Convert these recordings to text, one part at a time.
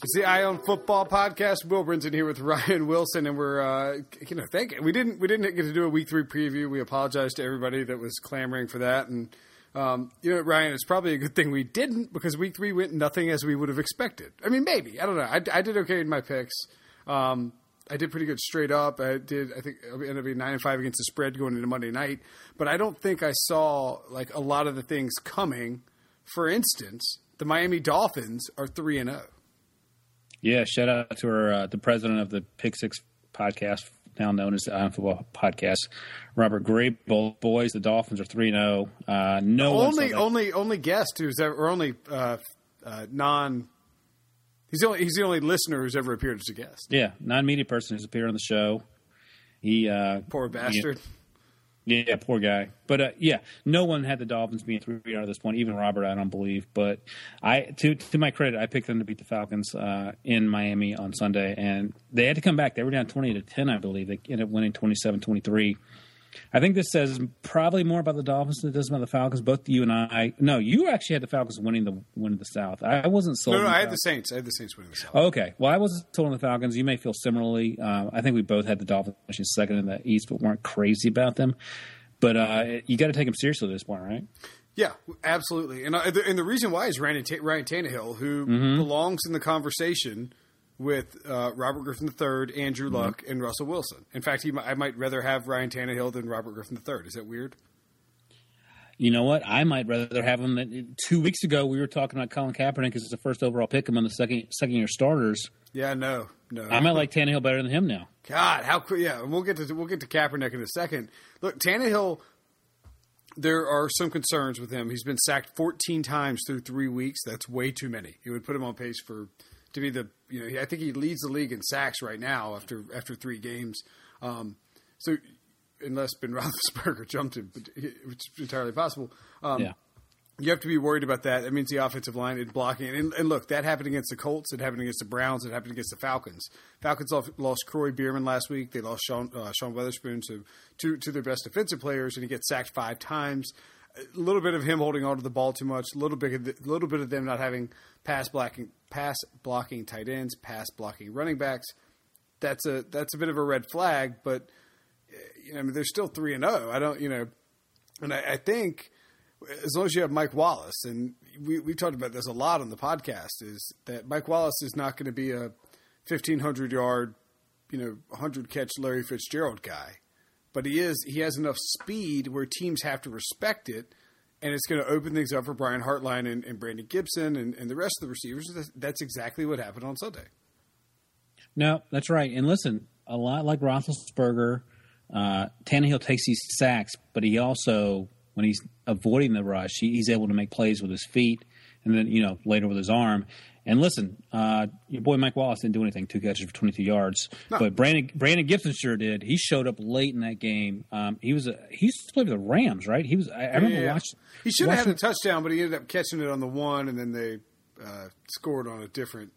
It's the Eye on Football podcast. Will Brinson here with Ryan Wilson, and we're we didn't get to do a week 3 preview. We apologize to everybody that was clamoring for that, and Ryan, it's probably a good thing we didn't, because week 3 went nothing as we would have expected. I mean, maybe, I don't know. I did okay in my picks. I did pretty good straight up. I think I ended up being 9-5 against the spread going into Monday night, but I don't think I saw like a lot of the things coming. For instance, the Miami Dolphins are 3-0. Yeah, shout out to the president of the Pick Six podcast, now known as the Eye on Football podcast, Robert Grable. Boys, the Dolphins are 3-0. Only guest who's ever, or only non. He's the only listener who's ever appeared as a guest. Yeah, non-media person who's appeared on the show. He poor bastard. Yeah, poor guy. But no one had the Dolphins being 3-0 at this point. Even Robert, I don't believe. But to my credit, I picked them to beat the Falcons in Miami on Sunday, and they had to come back. They were down 20-10, I believe. They ended up winning 27-23. I think this says probably more about the Dolphins than it does about the Falcons. Both you and I. No, you actually had the Falcons winning the South. I wasn't sold. No, I had the Saints. I had the Saints winning the South. Okay. Well, I wasn't sold on the Falcons. You may feel similarly. I think we both had the Dolphins second in the East, but weren't crazy about them. But you got to take them seriously at this point, right? Yeah, absolutely. And the reason why is Ryan Tannehill, who belongs in the conversation with Robert Griffin III, Andrew Luck, and Russell Wilson. In fact, I might rather have Ryan Tannehill than Robert Griffin III. Is that weird? You know what? I might rather have him. 2 weeks ago, we were talking about Colin Kaepernick because it's the first overall pick among the second-year starters. Yeah, no. I might like Tannehill better than him now. God, how cool! Yeah, we'll get to Kaepernick in a second. Look, Tannehill. There are some concerns with him. He's been sacked 14 times through 3 weeks. That's way too many. He would put him on pace to be I think he leads the league in sacks right now after 3 games. So unless Ben Roethlisberger jumped him, which is entirely possible. You have to be worried about that. That means the offensive line is blocking. And look, that happened against the Colts. It happened against the Browns. It happened against the Falcons. Falcons lost Croy Bierman last week. They lost Sean Weatherspoon to their best defensive players, and he gets sacked 5 times. A little bit of him holding on to the ball too much. A little bit of them not having pass blocking tight ends, pass blocking running backs. That's a bit of a red flag. But they're still 3-0. I don't and I think as long as you have Mike Wallace, and we talked about this a lot on the podcast, is that Mike Wallace is not going to be a 1,500-yard, 100-catch Larry Fitzgerald guy. But he has enough speed where teams have to respect it, and it's going to open things up for Brian Hartline and Brandon Gibson and the rest of the receivers. That's exactly what happened on Sunday. No, that's right. And listen, a lot like Roethlisberger, Tannehill takes these sacks, but he also, when he's avoiding the rush, he's able to make plays with his feet and then, later with his arm. And listen, your boy Mike Wallace didn't do anything, 2 catches for 22 yards. No. But Brandon Gibson sure did. He showed up late in that game. He used to play for the Rams, right? I remember watching. He should have had a touchdown, but he ended up catching it on the one, and then they scored on a different.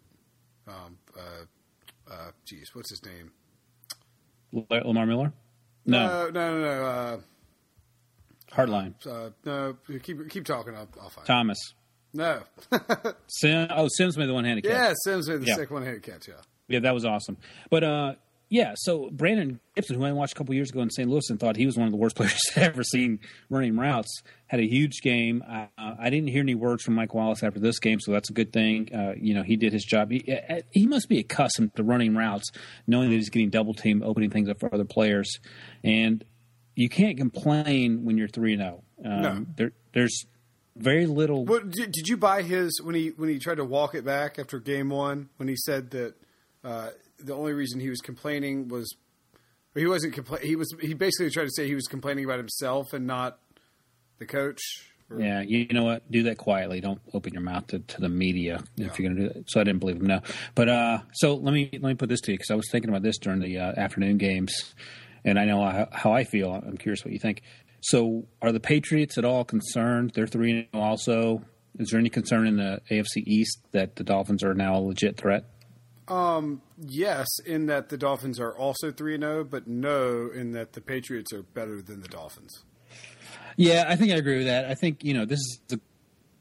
What's his name? Lamar Miller? No. Hartline. No, keep talking. I'll find Thomas. No. Sims made the one-handed catch. Yeah, Sims made the second one-handed catch, yeah. Yeah, that was awesome. But, so Brandon Gibson, who I watched a couple years ago in St. Louis and thought he was one of the worst players I've ever seen running routes, had a huge game. I didn't hear any words from Mike Wallace after this game, so that's a good thing. He did his job. He must be accustomed to running routes, knowing that he's getting double-teamed, opening things up for other players. And you can't complain when you're 3-0. No. There's very little. Well, did you buy his when he tried to walk it back after game 1, when he said that the only reason he was complaining was he wasn't he basically tried to say he was complaining about himself and not the coach? Yeah, you know what? Do that quietly. Don't open your mouth to the media if you're going to do that. So I didn't believe him. No, but so let me put this to you, because I was thinking about this during the afternoon games, and I know how I feel. I'm curious what you think. So are the Patriots at all concerned? They're 3-0 also. Is there any concern in the AFC East that the Dolphins are now a legit threat? Yes, in that the Dolphins are also 3-0, but no, in that the Patriots are better than the Dolphins. Yeah, I think I agree with that. I think, this is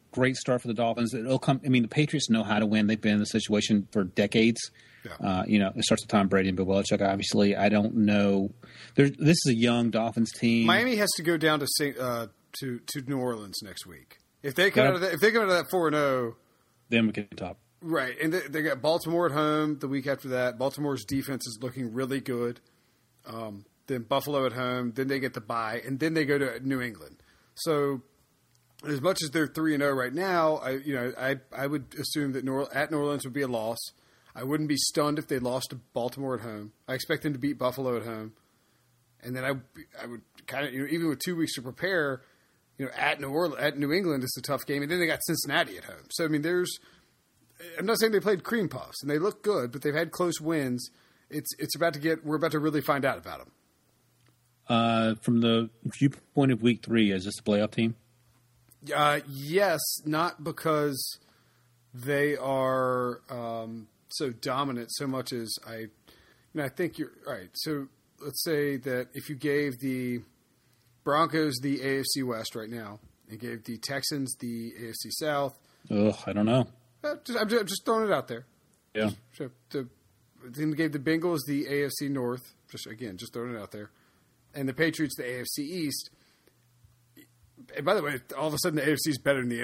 great start for the Dolphins. It'll come. I mean, the Patriots know how to win. They've been in the situation for decades. Yeah. It starts with Tom Brady and Bill Belichick. Obviously, I don't know. This is a young Dolphins team. Miami has to go down to New Orleans next week. If they come out of that 4-0, then we can talk. Right, and they got Baltimore at home the week after that. Baltimore's defense is looking really good. Then Buffalo at home. Then they get the bye, and then they go to New England. So, as much as they're 3-0 right now, I would assume that at New Orleans would be a loss. I wouldn't be stunned if they lost to Baltimore at home. I expect them to beat Buffalo at home, and then I would kind of even with 2 weeks to prepare. At New England is a tough game, and then they got Cincinnati at home. So I mean, I'm not saying they played cream puffs and they look good, but they've had close wins. We're about to really find out about them. From the viewpoint of Week 3, is this a playoff team? Yes, not because they are so dominant so much as I think you're right. So let's say that if you gave the Broncos the AFC West right now and gave the Texans the AFC South. I don't know. I'm just throwing it out there. Yeah. Then gave the Bengals the AFC North. Just throwing it out there. And the Patriots the AFC East. And by the way, all of a sudden the AFC is better than the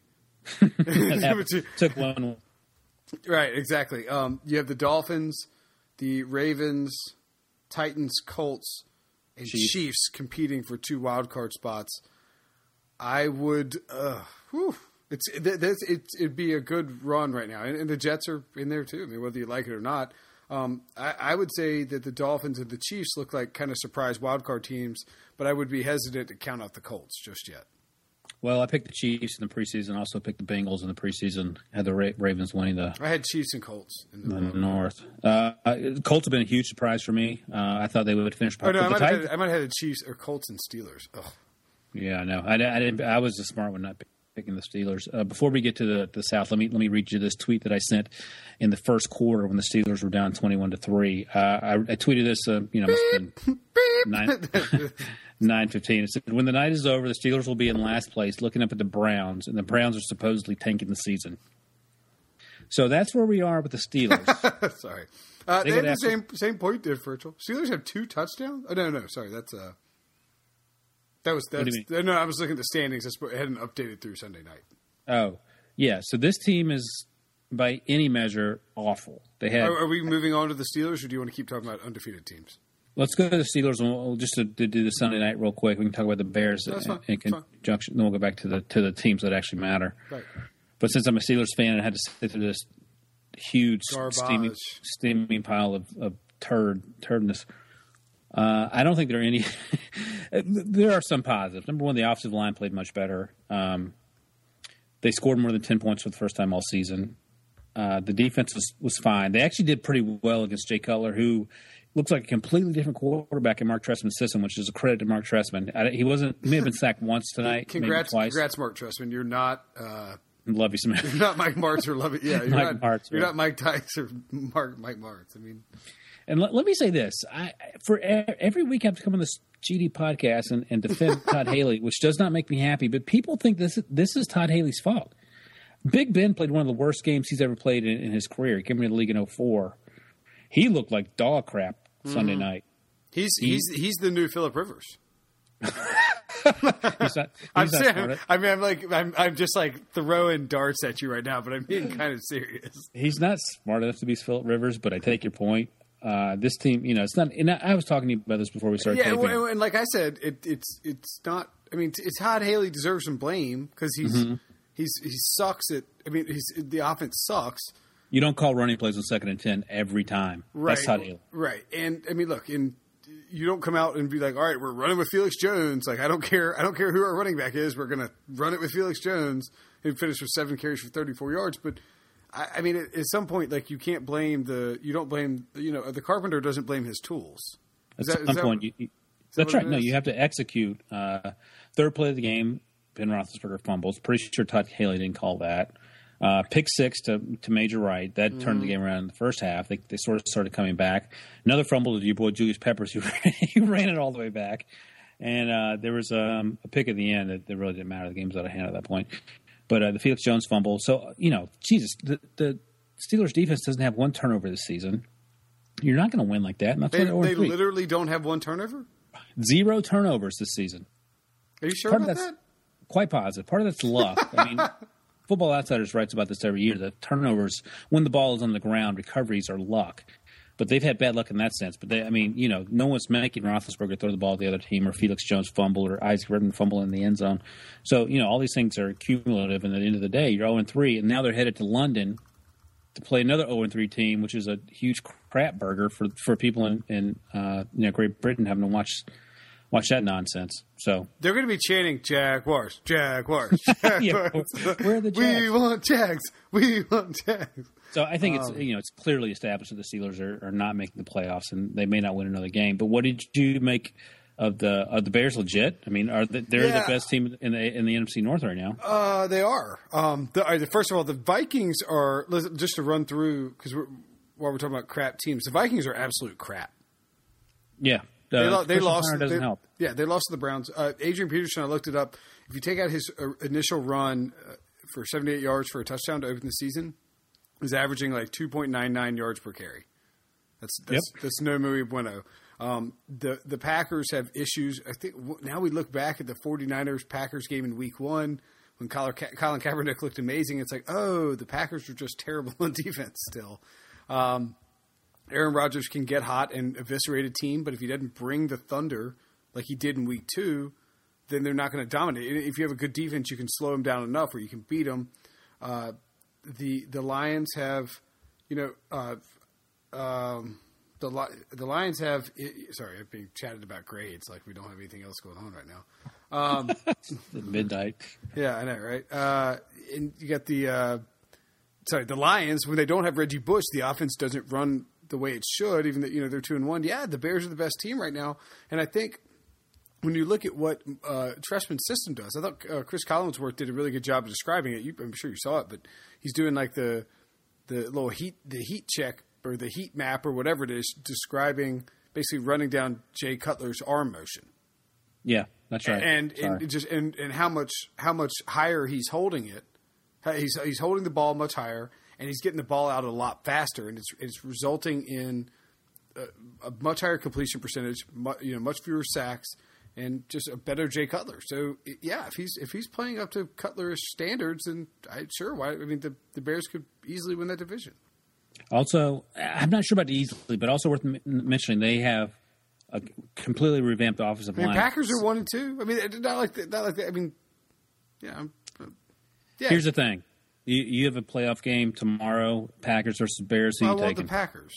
NFC. Took one. Right, exactly. You have the Dolphins, the Ravens, Titans, Colts, and Chiefs competing for 2 wild card spots. I would. It'd be a good run right now, and the Jets are in there too. I mean, whether you like it or not, I would say that the Dolphins and the Chiefs look like kind of surprise wildcard teams, but I would be hesitant to count out the Colts just yet. Well, I picked the Chiefs in the preseason. Also picked the Bengals in the preseason. Had the Ravens winning the. I had Chiefs and Colts in the North. Colts have been a huge surprise for me. I thought they would finish. Oh no, I might have had the Chiefs or Colts and Steelers. Ugh. Yeah, no, I didn't. I was the smart one, not picking the Steelers. Before we get to the South, let me read you this tweet that I sent in the first quarter when the Steelers were down 21-3. I tweeted this. Must have been 9:15. It said, "When the night is over, the Steelers will be in last place, looking up at the Browns, and the Browns are supposedly tanking the season." So that's where we are with the Steelers. Sorry, they had the same point differential. Steelers have 2 touchdowns. Oh no, sorry, that's That was no. I was looking at the standings. It hadn't updated through Sunday night. Oh, yeah. So this team is, by any measure, awful. They had. Are we moving on to the Steelers, or do you want to keep talking about undefeated teams? Let's go to the Steelers, and we'll just to do the Sunday night real quick. We can talk about the Bears in conjunction. Then we'll go back to the teams that actually matter. Right. But since I'm a Steelers fan, I had to sit through this huge steaming pile of turdness. I don't think there are any. There are some positives. Number one, the offensive line played much better. They scored more than 10 points for the first time all season. The defense was fine. They actually did pretty well against Jay Cutler, who looks like a completely different quarterback in Mark Trestman's system, which is a credit to Mark Trestman. He may have been sacked once tonight. Congrats, maybe twice. Mark Trestman. You're not. Love you, Smith. You're not Mike Martz or Love it. Yeah, you're not Mike Tice or Mike Martz. I mean. And let me say this: for every week I have to come on this GD podcast and defend Todd Haley, which does not make me happy. But people think this is Todd Haley's fault. Big Ben played one of the worst games he's ever played in his career. He came into the league in 2004. He looked like dog crap Sunday night. He's the new Phillip Rivers. I'm just like throwing darts at you right now, but I'm being kind of serious. He's not smart enough to be Phillip Rivers, but I take your point. This team, it's not. And I was talking to you about this before we started. Yeah, and like I said, it's not. I mean, Todd Haley deserves some blame because he sucks at. I mean, the offense sucks. You don't call running plays on 2nd and 10 every time. Right, that's Todd Haley. Right, and I mean, look, you don't come out and be like, all right, we're running with Felix Jones. Like, I don't care who our running back is. We're going to run it with Felix Jones and finish with 7 carries for 34 yards. But I mean, at some point, like, you can't blame the carpenter doesn't blame his tools. That's right. No, you have to execute. Third play of the game, Ben Roethlisberger fumbles. Pretty sure Todd Haley didn't call that. Pick 6 to Major Wright. That turned the game around in the first half. They sort of started coming back. Another fumble to your boy Julius Peppers, who ran it all the way back. And there was a pick at the end that really didn't matter. The game was out of hand at that point. But the Felix Jones fumble. So, Jesus, the Steelers defense doesn't have one turnover this season. You're not going to win like that. And that's They why they're 0-3. literally don't have one turnover? 0 turnovers this season. Are you sure about that? Quite positive. Part of that's luck. I mean, Football Outsiders writes about this every year. The turnovers, when the ball is on the ground, recoveries are luck. But they've had bad luck in that sense. But no one's making Roethlisberger throw the ball to the other team, or Felix Jones fumble, or Isaac Redman fumble in the end zone. So, all these things are cumulative. And at the end of the day, you're 0-3, and now they're headed to London to play another 0-3 team, which is a huge crap burger for people in Great Britain having to watch that nonsense. So they're going to be chanting Jaguars, Jaguars, Jaguars. Yeah, where are the Jags? We want Jags. We want Jags. So I think it's clearly established that the Steelers are not making the playoffs, and they may not win another game. But what did you make of the Bears? Legit? I mean, they're the best team in the NFC North right now? They are. First of all, the Vikings are. Just to run through, because while we're talking about crap teams, the Vikings are absolute crap. Yeah. They lost. Doesn't help. Yeah, they lost to the Browns. Adrian Peterson, I looked it up. If you take out his initial run for 78 yards for a touchdown to open the season, he's averaging like 2.99 yards per carry. That's no muy bueno. The Packers have issues. I think now we look back at the 49ers-Packers game in Week 1 when Colin Kaepernick looked amazing. It's like, oh, the Packers were just terrible on defense still. Aaron Rodgers can get hot and eviscerate a team, but if he doesn't bring the thunder like he did in Week 2, then they're not going to dominate. If you have a good defense, you can slow them down enough where you can beat them. The Lions have, the Lions have. Sorry, I'm being chatted about grades like we don't have anything else going on right now. Midnight. Yeah, I know, right? And you got the Lions, when they don't have Reggie Bush, the offense doesn't run the way it should, even though they're 2-1. Yeah, the Bears are the best team right now, and I think when you look at what Trestman's system does, I thought Chris Collinsworth did a really good job of describing it. I'm sure you saw it, but he's doing like the little heat check or the heat map or whatever it is, describing basically running down Jay Cutler's arm motion. Yeah, that's right. And how much higher he's holding it. He's holding the ball much higher, and he's getting the ball out a lot faster, and it's resulting in a much higher completion percentage, much fewer sacks, and just a better Jay Cutler. So if he's playing up to Cutler's standards, then the Bears could easily win that division. Also, I'm not sure about easily, but also worth mentioning, they have a completely revamped offensive line. Packers are 1-2. I mean, not like that. I mean, yeah. Yeah. Here's the thing: you have a playoff game tomorrow. Packers versus Bears. Who you taking? The Packers.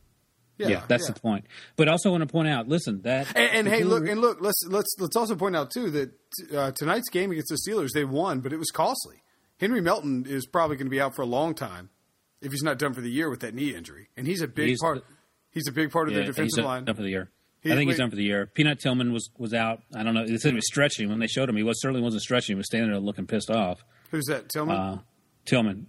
That's the point. But I also want to point out, listen, that look. Let's also point out too that tonight's game against the Steelers, they won, but it was costly. Henry Melton is probably going to be out for a long time if he's not done for the year with that knee injury, and he's a big part. He's a big part of their defensive line. Done for the year. I think he's done for the year. Peanut Tillman was out. I don't know. They said he was stretching when they showed him. He certainly wasn't stretching. He was standing there looking pissed off. Who's that? Tillman. Tillman.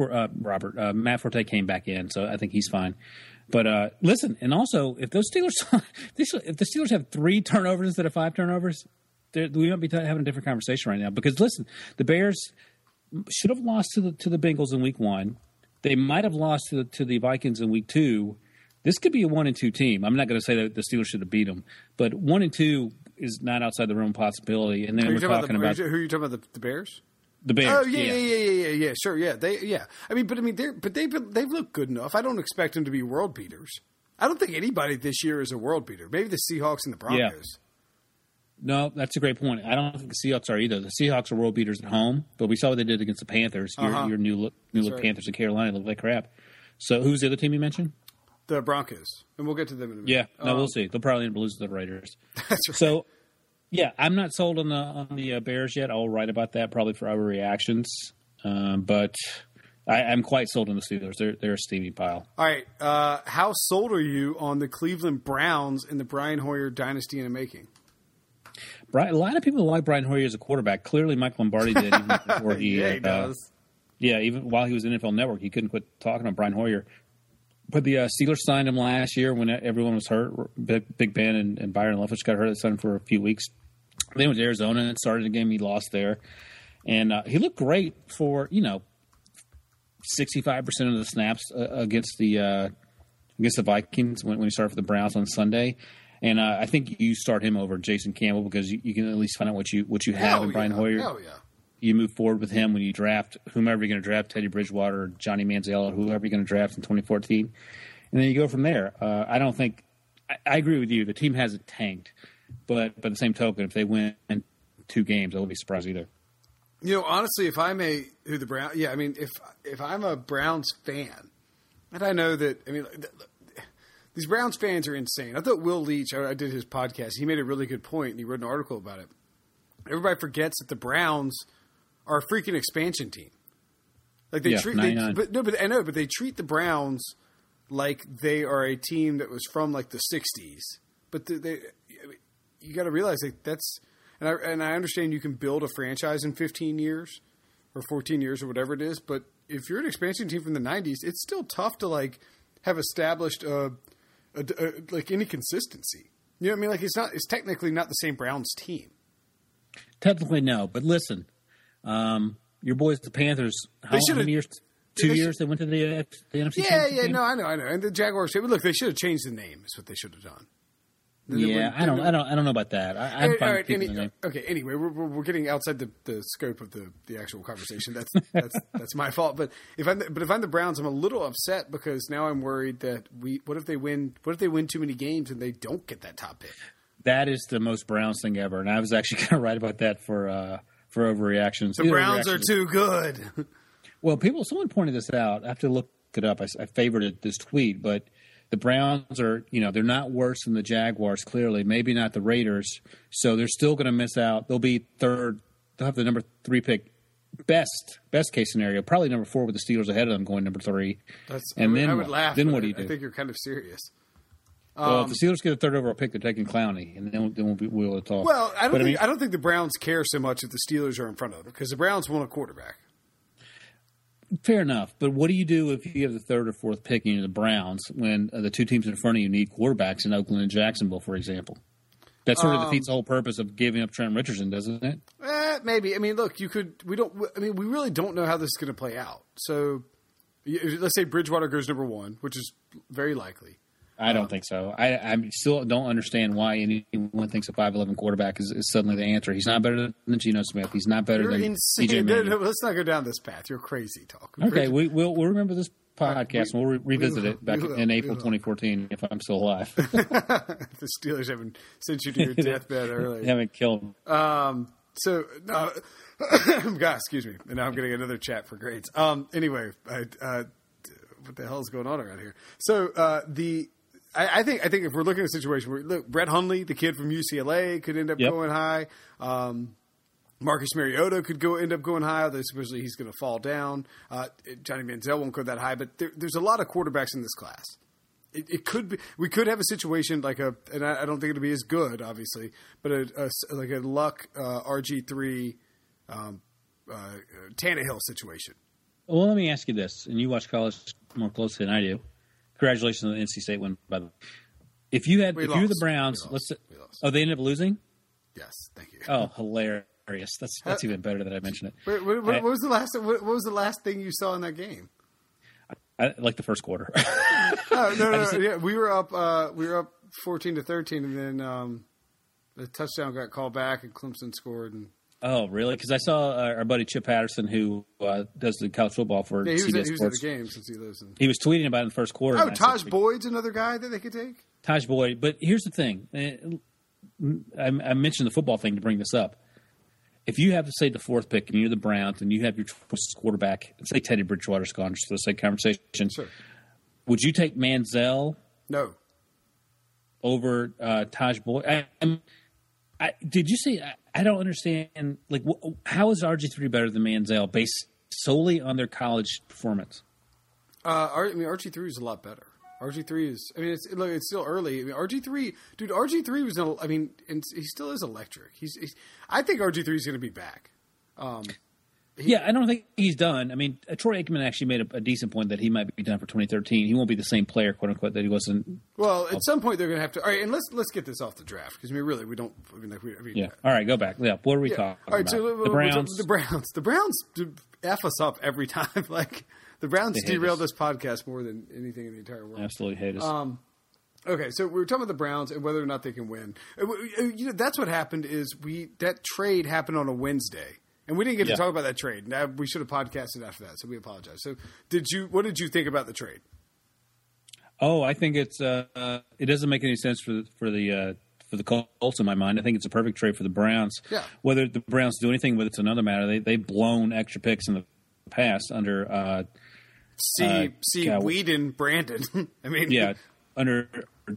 Matt Forte came back in, so I think he's fine. But listen, and also if those Steelers, if the Steelers have 3 turnovers instead of 5 turnovers, we might be having a different conversation right now. Because listen, the Bears should have lost to the Bengals in Week 1. They might have lost to the Vikings in Week 2. This could be a 1-2 team. I'm not going to say that the Steelers should have beat them, but 1-2 is not outside the realm possibility. And then we're talking about who are you talking about? The Bears? The Bears. Oh yeah, sure, yeah. They've looked good enough. I don't expect them to be world beaters. I don't think anybody this year is a world beater. Maybe the Seahawks and the Broncos. Yeah. No, that's a great point. I don't think the Seahawks are either. The Seahawks are world beaters at home, but we saw what they did against the Panthers. Your new look right. Panthers in Carolina look like crap. So who's the other team you mentioned? The Broncos, and we'll get to them in a minute. Yeah, we'll see. They'll probably end up losing to the Raiders. That's right. So, yeah, I'm not sold on the Bears yet. I'll write about that probably for our reactions, but I'm quite sold on the Steelers. They're a steamy pile. All right, how sold are you on the Cleveland Browns and the Brian Hoyer dynasty in the making? A lot of people like Brian Hoyer as a quarterback. Clearly, Mike Lombardi did even before he does. Yeah, even while he was in NFL Network, he couldn't quit talking about Brian Hoyer. But the Steelers signed him last year when everyone was hurt. Big Ben and Byron Leftwich got hurt. They signed him for a few weeks. Then he went to Arizona and started a game. He lost there. And he looked great for 65% of the snaps against the Vikings when he started for the Browns on Sunday. And I think you start him over Jason Campbell because you can at least find out what you have in Brian Hoyer. Hell yeah. You move forward with him when you draft whomever you're going to draft, Teddy Bridgewater or Johnny Manziel or whoever you're going to draft in 2014. And then you go from there. I don't think – I agree with you. The team hasn't tanked. But by the same token, if they win 2 games, I wouldn't be surprised either. Honestly, if I'm if I'm a Browns fan, and I know that these Browns fans are insane. I thought Will Leach, I did his podcast, he made a really good point, and he wrote an article about it. Everybody forgets that the Browns are a freaking expansion team. Like they treat, but they treat the Browns like they are a team that was from like the '60s. But you got to realize that that's. And I understand you can build a franchise in 15 years or 14 years or whatever it is, but if you're an expansion team from the 90s, it's still tough to like have established like any consistency. You know what I mean? Like it's technically not the same Browns team. Technically no, but listen, your boys the Panthers. How many years? 2 years they went to the NFC. Yeah, no, I know, and the Jaguars. Look, they should have changed the name. Is what they should have done. I don't know about that. I'm fine with keeping the name. Okay. Anyway, we're getting outside the scope of the actual conversation. That's my fault. But if I'm the Browns, I'm a little upset because now I'm worried that what if they win too many games and they don't get that top pick? That is the most Browns thing ever, and I was actually going to write about that for overreactions. The Browns are too good. Well, someone pointed this out. I have to look it up. I favorited this tweet, but. The Browns are, they're not worse than the Jaguars, clearly. Maybe not the Raiders. So they're still going to miss out. They'll be third. They'll have the number 3 pick. Best case scenario. Probably number 4 with the Steelers ahead of them going number 3. I would laugh. Then what do you do? I think you're kind of serious. Well, if the Steelers get a third overall pick, they're taking Clowney, and then we'll be able to talk. Well, I don't think the Browns care so much if the Steelers are in front of them because the Browns want a quarterback. Fair enough, but what do you do if you have the 3rd or 4th pick and you're the Browns when the 2 teams in front of you need quarterbacks in Oakland and Jacksonville, for example? That sort of defeats the whole purpose of giving up Trent Richardson, doesn't it? Maybe. I mean, look, we really don't know how this is going to play out. So let's say Bridgewater goes number 1, which is very likely. I don't think so. I still don't understand why anyone thinks a 5'11" quarterback is suddenly the answer. He's not better than Geno Smith. He's not better than DJ Manning. Let's not go down this path. You're crazy, talk. Okay, we'll remember this podcast and we'll revisit it back in April 2014 if I'm still alive. The Steelers haven't sent you to your deathbed early. They haven't killed him. God, excuse me. And now I'm getting another chat for grades. Anyway, what the hell is going on around here? So I think if we're looking at a situation where look, Brett Hundley, the kid from UCLA, could end up going high. Marcus Mariota could end up going high, although supposedly he's going to fall down. Johnny Manziel won't go that high, but there's a lot of quarterbacks in this class. It could be we could have a situation like and I don't think it'll be as good, obviously, but like a Luck RG3 Tannehill situation. Well, let me ask you this, and you watch college more closely than I do. Congratulations on the NC State win, by the way. If you were the Browns, they ended up losing? Yes, thank you. Oh, hilarious! That's even better that I mentioned it. What was the last thing you saw in that game? I like the first quarter. No. Yeah, we were up 14-13, and then the touchdown got called back, and Clemson scored. Oh, really? Because I saw our buddy Chip Patterson, who does the college football for CBS Sports. He was at the game since he lives in. He was tweeting about it in the first quarter. Oh, Taj Boyd's another guy that they could take? Taj Boyd. But here's the thing. I mentioned the football thing to bring this up. If you have to say the 4th pick and you're the Browns and you have your quarterback, say Teddy Bridgewater's gone, just for the sake of conversation, sure. Would you take Manziel? No. Over Taj Boyd? Did you see? I don't understand. Like, how is RG3 better than Manziel based solely on their college performance? RG3 is a lot better. RG3 is. I mean, it's still early. I mean, RG3 was. And he still is electric. I think RG3 is going to be back. I don't think he's done. I mean, Troy Aikman actually made a decent point that he might be done for 2013. He won't be the same player, quote unquote, that he was in. Well, at some point they're going to have to. All right, and let's get this off the draft because really we don't. Yeah. All right, go back. Yeah. What are we talking all right, about? So The Browns. The Browns F us up every time. Like the Browns derail this podcast more than anything in the entire world. Absolutely hate us. Okay, so we were talking about the Browns and whether or not they can win. That's what happened. That trade happened on a Wednesday. And we didn't get to talk about that trade. Now, we should have podcasted after that, so we apologize. So, what did you think about the trade? Oh, I think it doesn't make any sense for the Colts in my mind. I think it's a perfect trade for the Browns. Yeah. Whether the Browns do anything with it's another matter. They've blown extra picks in the past under Weeden Brandon. I mean, under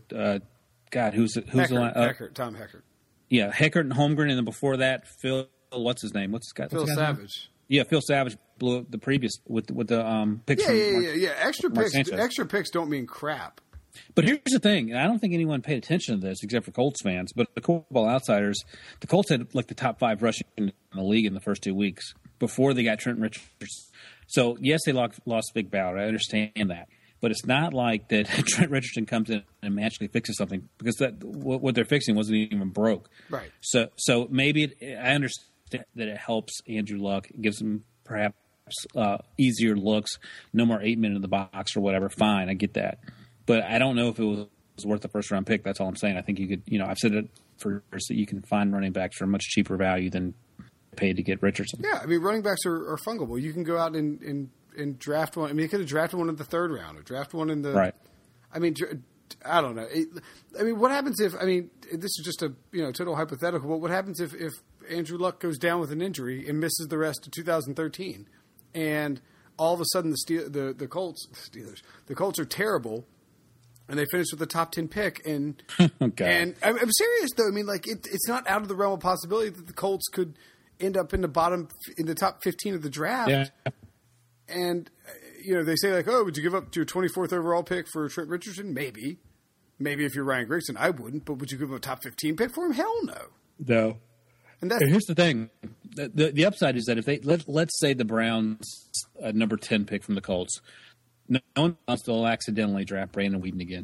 who's the line? Tom Heckert. Yeah, Heckert and Holmgren, and then before that, Phil. What's his name? Phil Savage. Yeah, Phil Savage blew up the previous with the picks. Yeah. Extra picks don't mean crap. But here's the thing, and I don't think anyone paid attention to this except for Colts fans. But the Football Outsiders, the Colts had like the top 5 rushing in the league in the first 2 weeks before they got Trent Richardson. So yes, they lost Big Ballard. I understand that. But it's not like that Trent Richardson comes in and magically fixes something because what they're fixing wasn't even broke. Right. So maybe I understand that it helps Andrew Luck, gives him perhaps easier looks, no more 8 men in the box or whatever. Fine, I get that. But I don't know if it was worth the first round pick. That's all I'm saying. I think you could, I've said it for years that you can find running backs for a much cheaper value than paid to get Richardson. Yeah, I mean, running backs are fungible. You can go out and draft one. I mean, you could have drafted one in the 3rd round or draft one in the right. I mean, I don't know. What happens if? I mean, this is just a total hypothetical. But what happens if Andrew Luck goes down with an injury and misses the rest of 2013, and all of a sudden the Colts are terrible, and they finish with the top 10 pick, and and I'm serious though. I mean, like it's not out of the realm of possibility that the Colts could end up in the top 15 of the draft. Yeah. And they say like, oh, would you give up your 24th overall pick for Trent Richardson? Maybe if you're Ryan Grigson, I wouldn't. But would you give up a top 15 pick for him? Hell no. No. And here's the thing: the upside is that if they let's say the Browns number 10 pick from the Colts, no one else will accidentally draft Brandon Weeden again.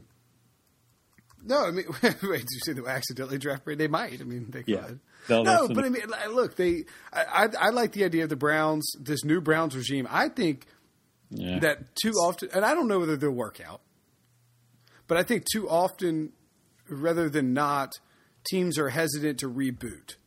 No, I mean, wait, did you say they'll accidentally draft Brandon? They might. I mean, they could. Yeah. No, but I mean, look, I like the idea of the Browns, this new Browns regime. I think that too often, and I don't know whether they'll work out, but I think too often, rather than not, teams are hesitant to reboot.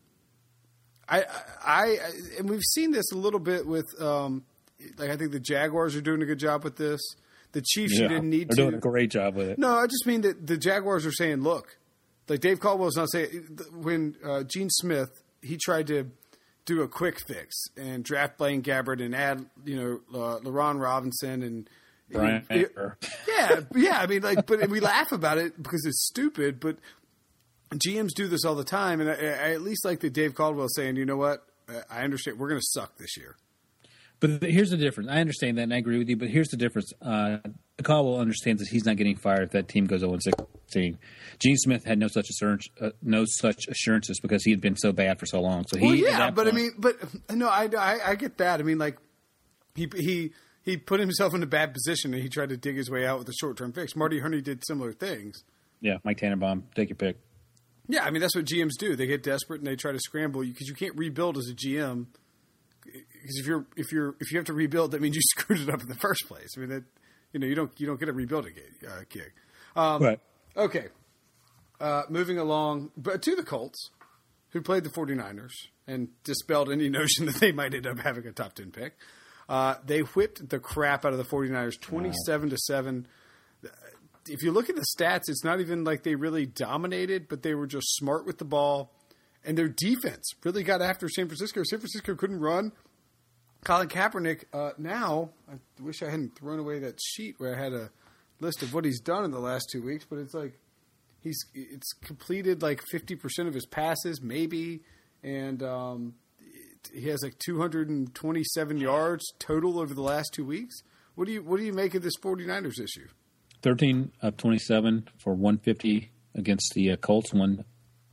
And we've seen this a little bit with, I think the Jaguars are doing a good job with this. The Chiefs, you didn't need to. They're doing a great job with it. No, I just mean that the Jaguars are saying, look, like Dave Caldwell's not saying, when Gene Smith, he tried to do a quick fix and draft Blaine Gabbert and add, LaRon Robinson and Brian. Yeah. I mean, but we laugh about it because it's stupid, but GMs do this all the time. And I at least like that Dave Caldwell saying, you know what? I understand. We're going to suck this year. But here's the difference. I understand that, and I agree with you. But here's the difference. Caldwell understands that he's not getting fired if that team goes 0-16. Gene Smith had no such assurances because he had been so bad for so long. So I get that. I mean, like he put himself in a bad position and he tried to dig his way out with a short-term fix. Marty Hurney did similar things. Yeah, Mike Tannenbaum, take your pick. Yeah, I mean that's what GMs do. They get desperate and they try to scramble because you can't rebuild as a GM. Because if you have to rebuild, that means you screwed it up in the first place. I mean that you don't get a rebuilding gig. Right. Okay. Moving along, but to the Colts, who played the 49ers and dispelled any notion that they might end up having a top 10 pick. They whipped the crap out of the 49ers 27-7. If you look at the stats, it's not even like they really dominated, but they were just smart with the ball. And their defense really got after San Francisco. San Francisco couldn't run. Colin Kaepernick, now, I wish I hadn't thrown away that sheet where I had a list of what he's done in the last 2 weeks, but it's like it's completed like 50% of his passes, maybe, and he has like 227 yards total over the last 2 weeks. What do you make of this 49ers issue? 13 of 27 for 150 against the Colts.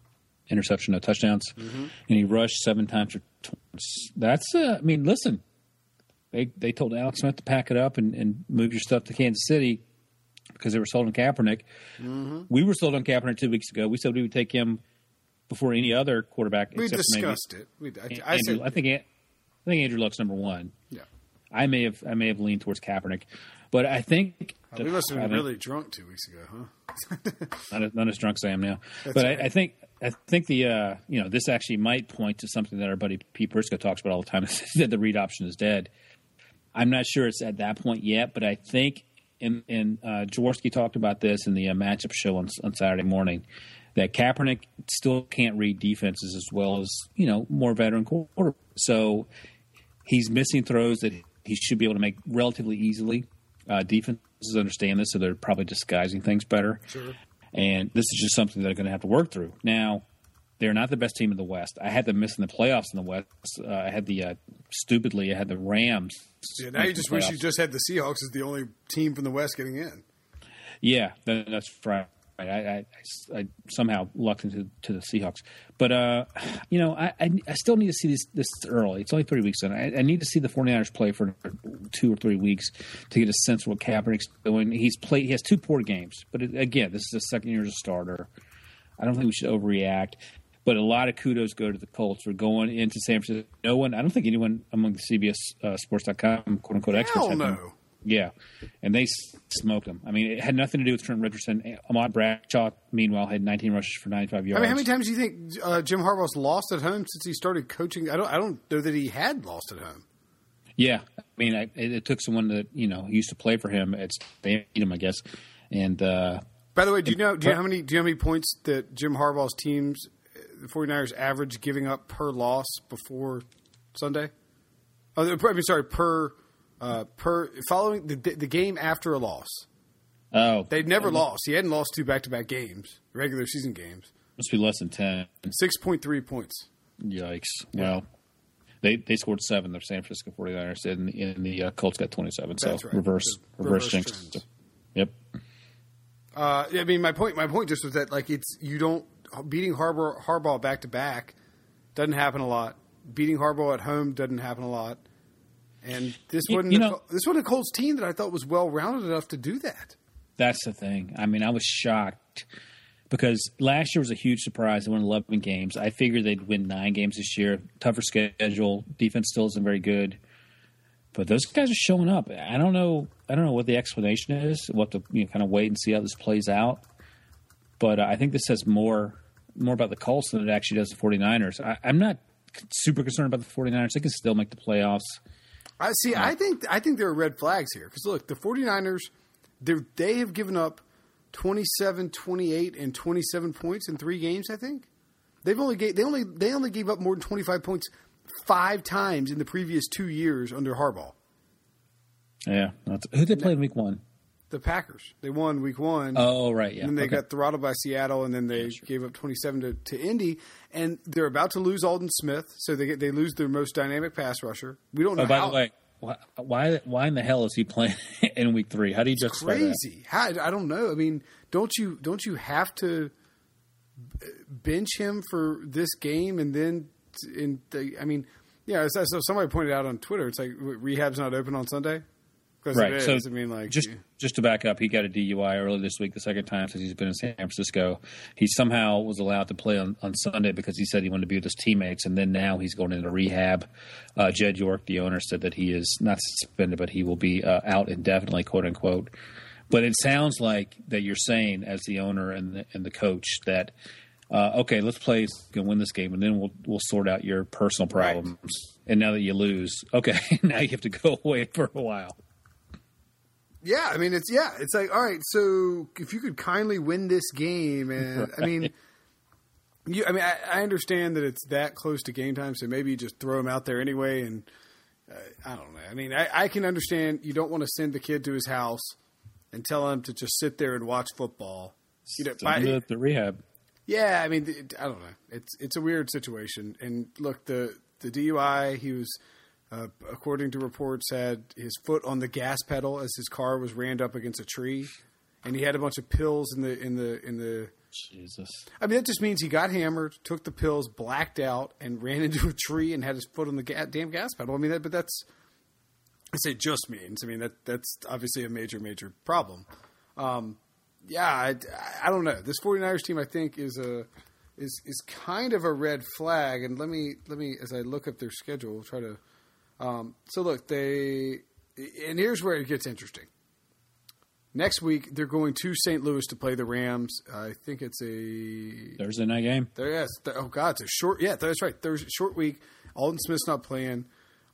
interception, no touchdowns, and he rushed 7 times for 20. That's I mean, listen, they told Alex Smith to pack it up and move your stuff to Kansas City because they were sold on Kaepernick. We were sold on Kaepernick 2 weeks ago. We said we would take him before any other quarterback. We discussed it. I think Andrew Luck's number one. Yeah, I may have leaned towards Kaepernick, but I think we must have been really drunk 2 weeks ago, huh? not as drunk as I am now. That's but right. I think the this actually might point to something that our buddy Pete Briscoe talks about all the time. That the read option is dead. I'm not sure it's at that point yet, but I think and Jaworski talked about this in the matchup show on Saturday morning, that Kaepernick still can't read defenses as well as, more veteran quarterbacks. So he's missing throws that he should be able to make relatively easily. Defenses understand this, so they're probably disguising things better. Sure. And this is just something they're going to have to work through. Now, they're not the best team in the West. I had them missing the playoffs in the West. I had the Rams. Yeah, now you just wish you just had the Seahawks as the only team from the West getting in. Yeah, that's right. I somehow lucked into the Seahawks, but I still need to see this early. It's only 3 weeks in. I need to see the 49ers play for 2 or 3 weeks to get a sense of what Kaepernick's doing. He has 2 poor games, but again, this is his second year as a starter. I don't think we should overreact. But a lot of kudos go to the Colts for going into San Francisco. I don't think anyone among the CBS Sports.com quote unquote experts had them. Yeah, and they smoked them. I mean, it had nothing to do with Trent Richardson. Ahmad Bradshaw, meanwhile, had 19 rushes for 95 yards. I mean, how many times do you think Jim Harbaugh's lost at home since he started coaching? I don't know that he had lost at home. Yeah, I mean, it took someone that used to play for him at Stadium, I guess. And by the way, do you know how many points that Jim Harbaugh's teams, the 49ers, average giving up per loss before Sunday? Per following the game after a loss. Oh, they'd never lost. He hadn't lost 2 back-to-back games, regular season games. Must be less than 10. 6.3 points. Yikes! Yeah. Well, they scored 7. The San Francisco 49ers and the Colts got 27. So that's right. reverse jinx. Yep. I mean, my point just was that beating Harbaugh back to back doesn't happen a lot. Beating Harbaugh at home doesn't happen a lot. And this wasn't a Colts team that I thought was well rounded enough to do that. That's the thing. I mean, I was shocked because last year was a huge surprise. They won 11 games. I figured they'd win 9 games this year. Tougher schedule. Defense still isn't very good. But those guys are showing up. I don't know what the explanation is. We'll have to kind of wait and see how this plays out. But I think this says more about the Colts than it actually does the 49ers. I'm not super concerned about the 49ers. They can still make the playoffs. I think there are red flags here. Because, look, the 49ers, they have given up 27, 28, and 27 points in 3 games, I think. They only gave up more than 25 points 5 times in the previous 2 years under Harbaugh. Yeah. Who did they play in week 1? The Packers. They won week 1. Oh, right, yeah. And then they got throttled by Seattle, and then they gave up 27 to Indy. And they're about to lose Aldon Smith, so they lose their most dynamic pass rusher. We don't know by the way, why in the hell is he playing in week 3? How do you justify that? Crazy. I don't know. I mean, don't you have to bench him for this game and then so somebody pointed out on Twitter, it's like rehab's not open on Sunday. Right. So just to back up, he got a DUI earlier this week, the second time since he's been in San Francisco. He somehow was allowed to play on Sunday because he said he wanted to be with his teammates, and then now he's going into rehab. Jed York, the owner, said that he is not suspended, but he will be out indefinitely, quote unquote. But it sounds like that you're saying, as the owner and the coach, that okay, let's play, going to win this game, and then we'll sort out your personal problems. Right. And now that you lose, okay, now you have to go away for a while. Yeah, I mean, it's like, all right, so if you could kindly win this game, and right. I understand that it's that close to game time, so maybe you just throw him out there anyway, and I don't know. I mean, I can understand you don't want to send the kid to his house and tell him to just sit there and watch football. The rehab. Yeah, I mean, I don't know. It's a weird situation, and look, the DUI, he was. According to reports, had his foot on the gas pedal as his car was rammed up against a tree. and he had a bunch of pills in the. Jesus. I mean, that just means he got hammered, took the pills, blacked out, and ran into a tree and had his foot on the damn gas pedal. I mean, but that's. I say just means. I mean, that's obviously a major problem. I don't know. This 49ers team, I think, is kind of a red flag. And let me as I look up their schedule, try to. So look, and here's where it gets interesting. Next week, they're going to St. Louis to play the Rams. I think it's a Thursday night game. Yes. Oh God, it's a short. Yeah, that's right. Thursday, short week. Aldon Smith's not playing.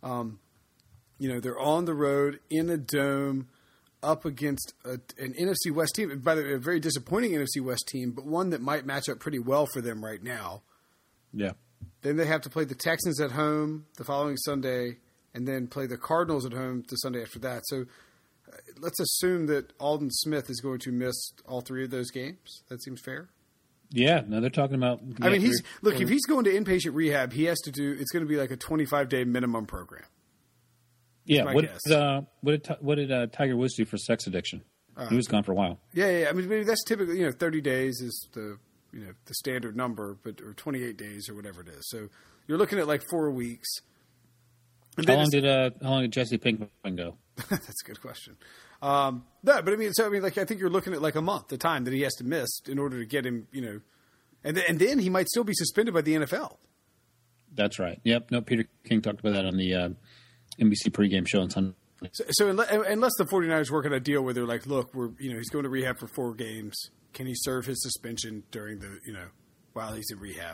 They're on the road in a dome up against an NFC West team. By the way, a very disappointing NFC West team, but one that might match up pretty well for them right now. Yeah. Then they have to play the Texans at home the following Sunday, and then play the Cardinals at home the Sunday after that. So let's assume that Aldon Smith is going to miss all three of those games. That seems fair. Yeah, no, they're talking about. I mean, if he's going to inpatient rehab, he has to do. It's going to be like a 25-day minimum program. Yeah, what did Tiger Woods do for sex addiction? He was gone for a while. Yeah. I mean, maybe that's typically 30 days is the the standard number, or 28 days or whatever it is. So you're looking at like 4 weeks. And how long did Jesse Pinkman go? That's a good question. No, but I mean, like I think you're looking at like a month, the time that he has to miss in order to get him, and then he might still be suspended by the NFL. That's right. Yep. No, Peter King talked about that on the NBC pregame show on Sunday. So unless the 49ers work on a deal where they're like, look, he's going to rehab for 4 games. Can he serve his suspension during the, while he's in rehab?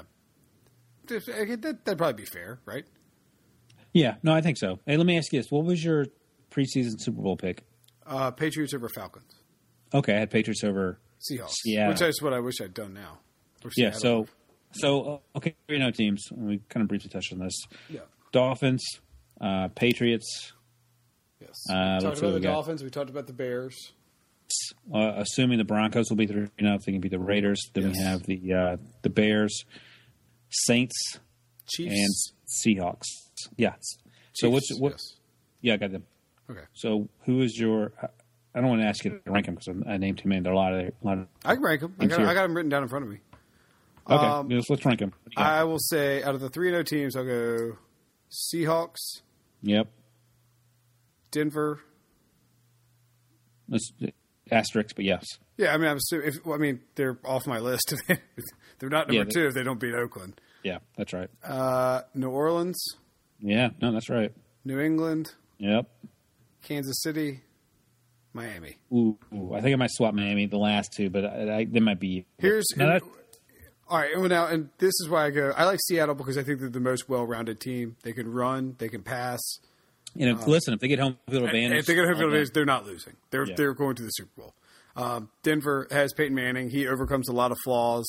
That'd probably be fair, right? Yeah. No, I think so. Hey, let me ask you this. What was your preseason Super Bowl pick? Patriots over Falcons. Okay. I had Patriots over Seahawks. Yeah. Which is what I wish I'd done now. Yeah. So okay. Teams. We kind of briefly touched on this. Yeah. Dolphins, Patriots. Yes. We talked about the Dolphins. We talked about the Bears. Assuming the Broncos will be 3-0, if they can beat the Raiders, then we have the Bears, Saints, Chiefs, and Seahawks. Yes. So Chiefs, what? Yes. Yeah, I got them. Okay. So who is your? I don't want to ask you to rank them because I named too many. There are a lot of I can rank them. I got them written down in front of me. Okay, let's rank them. I will say out of the 3-0 teams, I'll go Seahawks. Yep. Denver. Let's asterisk, but yes. Yeah, I mean, I'm assuming, they're off my list. They're not number 2 if they don't beat Oakland. Yeah, that's right. New Orleans. Yeah, no, that's right. New England. Yep. Kansas City. Miami. Ooh, I think I might swap Miami the last 2, but they might be. All right, well now, and this is why I like Seattle because I think they're the most well-rounded team. They can run, they can pass. Listen, if they get home field advantage, if they get home field advantage, they're not losing. They're going to the Super Bowl. Denver has Peyton Manning. He overcomes a lot of flaws.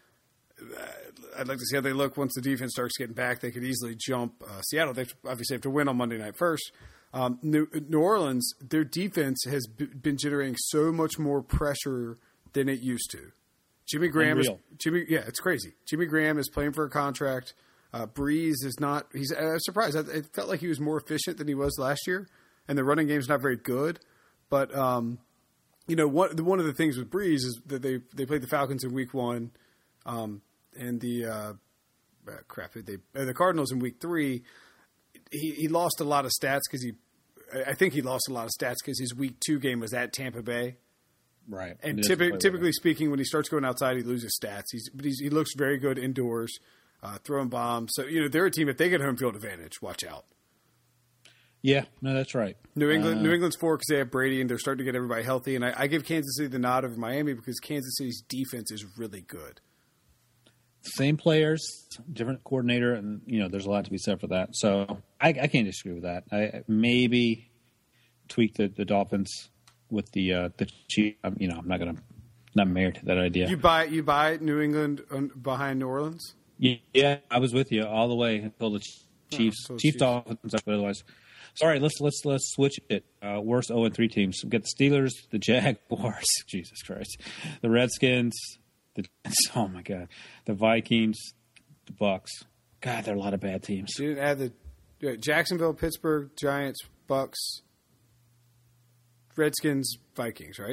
I'd like to see how they look once the defense starts getting back. They could easily jump Seattle. They obviously have to win on Monday night first. New Orleans, their defense has been generating so much more pressure than it used to. Jimmy Graham it's crazy. Jimmy Graham is playing for a contract. Breeze is not. He's surprised. It felt like he was more efficient than he was last year, and the running game's not very good. But one of the things with Breeze is that they played the Falcons in Week 1, and the Cardinals in Week 3. He lost a lot of stats because I think he lost a lot of stats because his Week 2 game was at Tampa Bay. Right. And typically speaking, when he starts going outside, he loses stats. He looks very good indoors, throwing bombs. So, they're a team, if they get home field advantage, watch out. Yeah, no, that's right. New England's 4 because they have Brady and they're starting to get everybody healthy. And I give Kansas City the nod over Miami because Kansas City's defense is really good. Same players, different coordinator, and there's a lot to be said for that. So I can't disagree with that. I maybe tweak the Dolphins with the Chiefs. I'm not married to that idea. You buy New England behind New Orleans? Yeah, I was with you all the way until the Chiefs. Chiefs Dolphins, but otherwise. So, all right, let's switch it. Worst 0-3 teams. We've got the Steelers, the Jaguars. Jesus Christ, the Redskins. Oh my God, the Vikings, the Bucks. God, there are a lot of bad teams. You didn't add the Jacksonville, Pittsburgh, Giants, Bucks, Redskins, Vikings, right?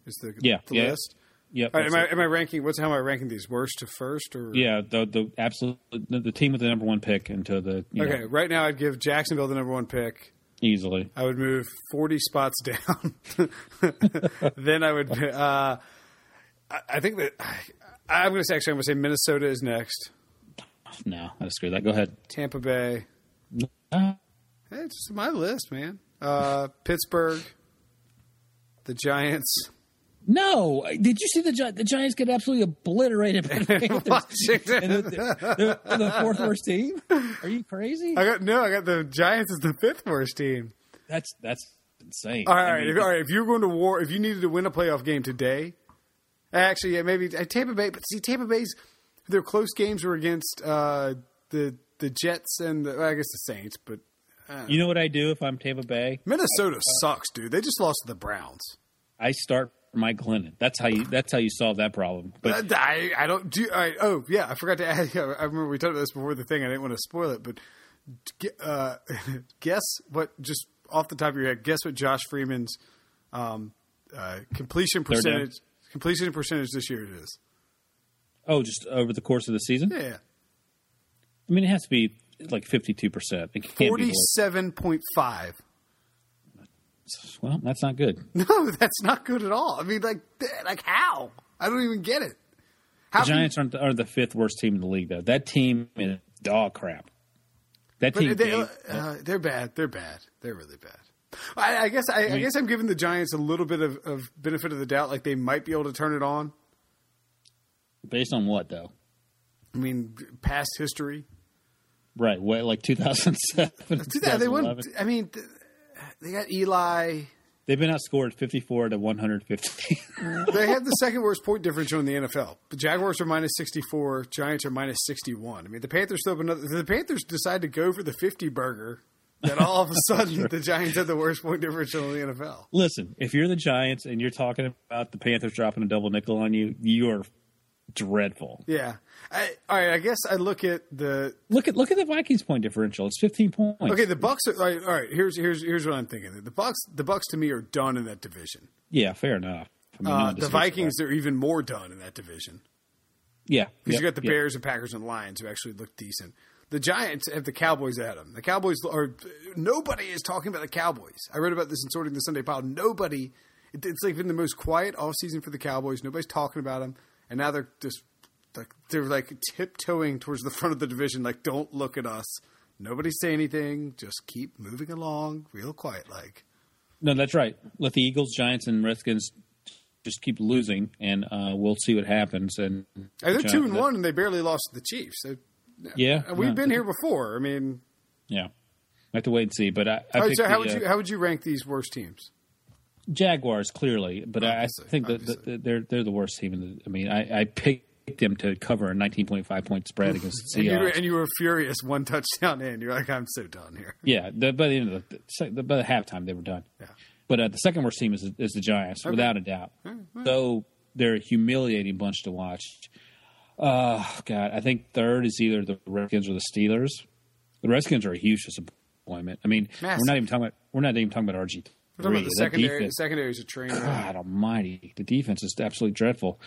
Is the Yeah. list? Yep. All right, am I ranking? How am I ranking these? Worst to first, or Yeah, the absolute the team with the number one pick into the okay. Right now, I'd give Jacksonville the number one pick. easily. I would move 40 spots down. Then I would. I think that I'm going to say Minnesota is next. No, I disagree with that. Go ahead. Tampa Bay. Uh, Hey, it's just my list, man. Pittsburgh. The Giants. No, did you see the Giants get absolutely obliterated by the Panthers? And they're the fourth worst team? Are you crazy? I got the Giants as the fifth worst team. That's insane. All right. If you were going to war, if you needed to win a playoff game today, actually, yeah, maybe Tampa Bay. But see, Tampa Bay's their close games were against the Jets and I guess the Saints. But you know what I do if I'm Tampa Bay? Minnesota sucks, dude. They just lost to the Browns. I start Mike Glennon. That's how you solve that problem. But I don't do. All right, oh yeah, I forgot to add. I remember we talked about this before the thing. I didn't want to spoil it, but guess what? Just off the top of your head, guess what Josh Freeman's completion percentage this year is. Oh, just over the course of the season? Yeah. I mean, it has to be like 52%. 47.5. Well, that's not good. No, that's not good at all. I mean, like how? I don't even get it. The Giants are the fifth worst team in the league, though. That team is dog crap. That team, they're bad. They're bad. They're really bad. I guess I'm giving the Giants a little bit of benefit of the doubt. Like they might be able to turn it on. Based on what, though? I mean, past history. Right. What, like 2007? They won. I mean, they got Eli. They've been outscored 54 to 150. They have the second worst point differential in the NFL. The Jaguars are minus 64. Giants are minus 61. I mean, the Panthers still have another. The Panthers decide to go for the 50 burger. Then all of a sudden, the Giants have the worst point differential in the NFL. Listen, if you're the Giants and you're talking about the Panthers dropping a double nickel on you, you're dreadful. Yeah. All right. I guess I look at the the Vikings point differential. It's 15 points. Okay, the Bucks are all right. Here's what I'm thinking. The Bucks to me are done in that division. Yeah, fair enough. I mean, the Vikings are even more done in that division. Yeah, because you got the Bears and Packers and Lions who actually look decent. The Giants have the Cowboys at them. The Cowboys are nobody is talking about the Cowboys. I read about this in Sorting the Sunday Pile. Nobody. It's like been the most quiet off season for the Cowboys. Nobody's talking about them, and now they're just. They're like tiptoeing towards the front of the division. Like, don't look at us. Nobody say anything. Just keep moving along, real quiet. Like, no, that's right. Let the Eagles, Giants, and Redskins just keep losing, and we'll see what happens. And they're 2-1, and they barely lost to the Chiefs. Yeah, we've been here before. I mean, yeah, I have to wait and see. But so how would you rank these worst teams? Jaguars clearly, but I think that they're the worst team. I picked them to cover a 19.5 point spread against the Seahawks. And you were furious one touchdown in. You're like, I'm so done here. Yeah, by the end of by the halftime, they were done. Yeah. But the second worst team is the Giants, without a doubt. So they're a humiliating bunch to watch. God, I think third is either the Redskins or the Steelers. The Redskins are a huge disappointment. I mean, massive. We're not even talking about RG3. We're talking about the secondary. The secondary is a train. God almighty, the defense is absolutely dreadful.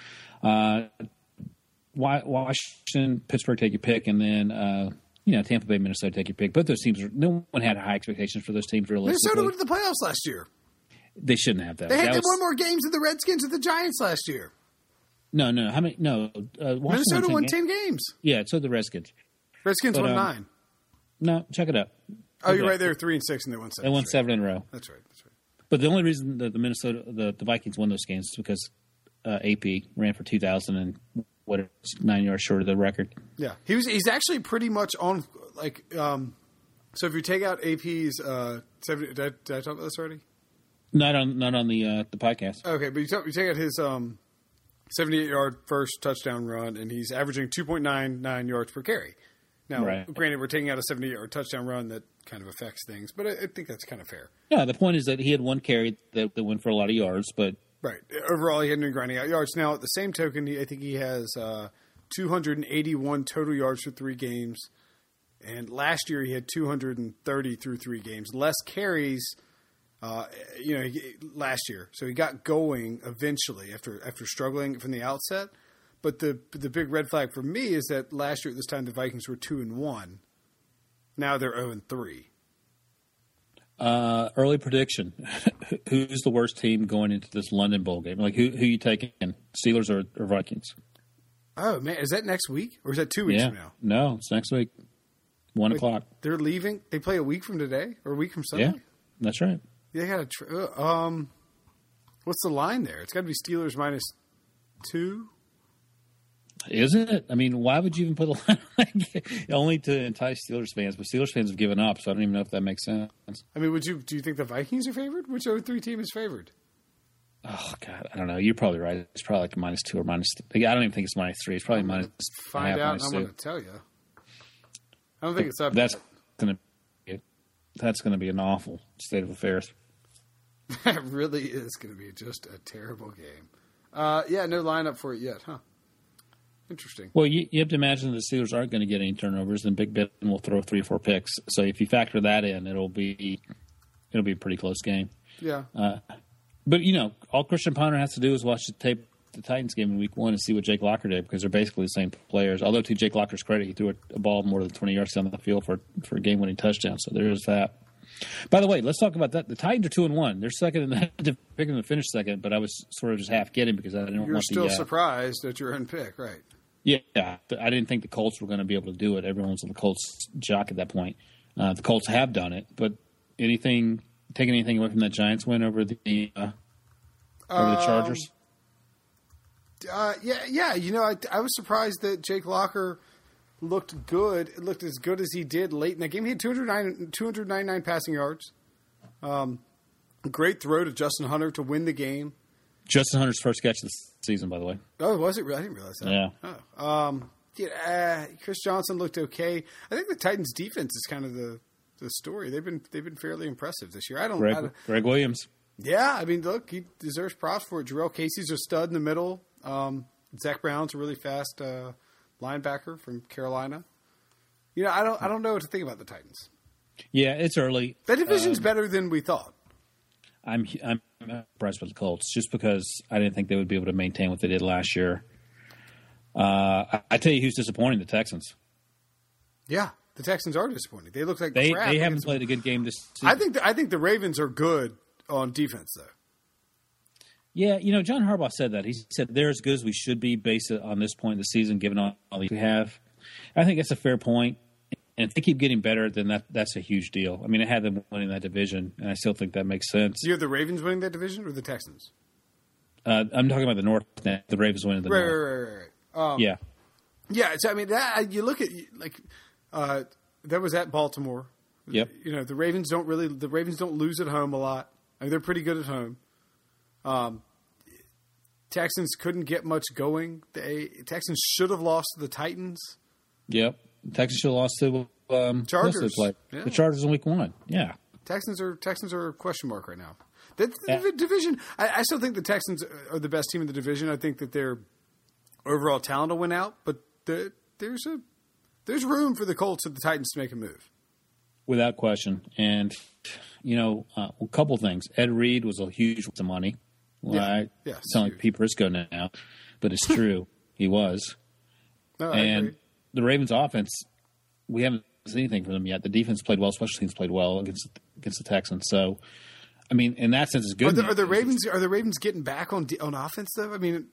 Washington, Pittsburgh take your pick, and then Tampa Bay, Minnesota take your pick. Both those teams, no one had high expectations for those teams. Realistically, Minnesota went to the playoffs last year. They shouldn't have that. They had won more games than the Redskins and the Giants last year. No. How many? No, Minnesota won 10 games. Yeah, so the Redskins. Redskins won 9. No, check it out. Oh, you're right. They were 3-6, and they won 7. They won 7 in a row. That's right. But the only reason that the Vikings won those games is because AP ran for 2,000 and 9 yards short of the record. Yeah, he's actually pretty much on like. So if you take out AP's 70, did I talk about this already? Not on the podcast. Okay, but you take out his 78-yard first touchdown run, and he's averaging 2.99 yards per carry. Now, Granted, we're taking out a 78-yard touchdown run that kind of affects things, but I think that's kind of fair. Yeah, the point is that he had one carry that went for a lot of yards, but right. Overall, he hadn't been grinding out yards. Now, at the same token, I think he has 281 total yards for 3 games, and last year he had 230 through 3 games. Less carries, last year. So he got going eventually after struggling from the outset. But the big red flag for me is that last year at this time the Vikings were 2-1. Now they're 0-3. Early prediction: who's the worst team going into this London Bowl game? Like who you taking? Steelers or Vikings? Oh man, is that next week or is that 2 weeks from now? No, it's next week, 1 o'clock. They're leaving. They play a week from today or a week from Sunday. Yeah, that's right. They got what's the line there? It's got to be Steelers -2. Isn't it? I mean, why would you even put a line only to entice Steelers fans? But Steelers fans have given up, so I don't even know if that makes sense. I mean, do you think the Vikings are favored? Which 0-3 team is favored? Oh God, I don't know. You're probably right. It's probably like -2 or -3. I don't even think it's -3. It's probably -. Find out. And I'm going to tell you. I don't think it's up. That's going to be an awful state of affairs. That really is going to be just a terrible game. Yeah, no lineup for it yet, huh? Interesting. Well, you have to imagine the Steelers aren't going to get any turnovers, and Big Ben will throw 3 or 4 picks. So if you factor that in, it'll be a pretty close game. Yeah. But all Christian Ponder has to do is watch the tape of the Titans game in Week 1 and see what Jake Locker did, because they're basically the same players. Although to Jake Locker's credit, he threw a ball more than 20 yards down the field for a game-winning touchdown. So there is that. By the way, let's talk about that. The Titans are 2-1. They're second in the picking to finish second, but I was sort of just half kidding because I didn't. You're still surprised that you're in pick, right? Yeah, I didn't think the Colts were going to be able to do it. Everyone was on the Colts jock at that point. The Colts have done it, but taking anything away from that Giants win over the Chargers? Yeah. I was surprised that Jake Locker looked good. It looked as good as he did late in the game. He had 299 passing yards. Great throw to Justin Hunter to win the game. Justin Hunter's first catch of the season, by the way. Oh, was it? I didn't realize that. Yeah. Chris Johnson looked okay. I think the Titans' defense is kind of the story. They've been fairly impressive this year. Greg Williams. Yeah, I mean, look, he deserves props for it. Jarrell Casey's a stud in the middle. Zach Brown's a really fast linebacker from Carolina. I don't know what to think about the Titans. Yeah, it's early. That division's better than we thought. I'm impressed with the Colts just because I didn't think they would be able to maintain what they did last year. I tell you who's disappointing, the Texans. Yeah, the Texans are disappointing. They look like crap. They haven't played a good game this season. I think the Ravens are good on defense, though. Yeah, John Harbaugh said that. He said they're as good as we should be based on this point in the season, given all we have. I think that's a fair point. And if they keep getting better, then that's a huge deal. I mean, I had them winning that division, and I still think that makes sense. You have the Ravens winning that division or the Texans? I'm talking about the North. The Ravens winning the North. Right. Yeah. Yeah, so I mean, you look at that was at Baltimore. Yep. The Ravens don't lose at home a lot. I mean, they're pretty good at home. Texans couldn't get much going. Texans should have lost to the Titans. Yep. Texans should have lost to Chargers. The Chargers in Week 1. Yeah. Texans are a question mark right now. The division, I still think the Texans are the best team in the division. I think that their overall talent will win out, but there's room for the Colts and the Titans to make a move. Without question. And, a couple things. Ed Reed was a huge waste of money. Well, yeah. Sound like Pete Prisco now, but it's true. He was. No, and I agree. The Ravens' offense, we haven't seen anything from them yet. The defense played well. Special teams played well against the Texans. So, I mean, in that sense, it's good. Are the Ravens getting back on offense though? I mean,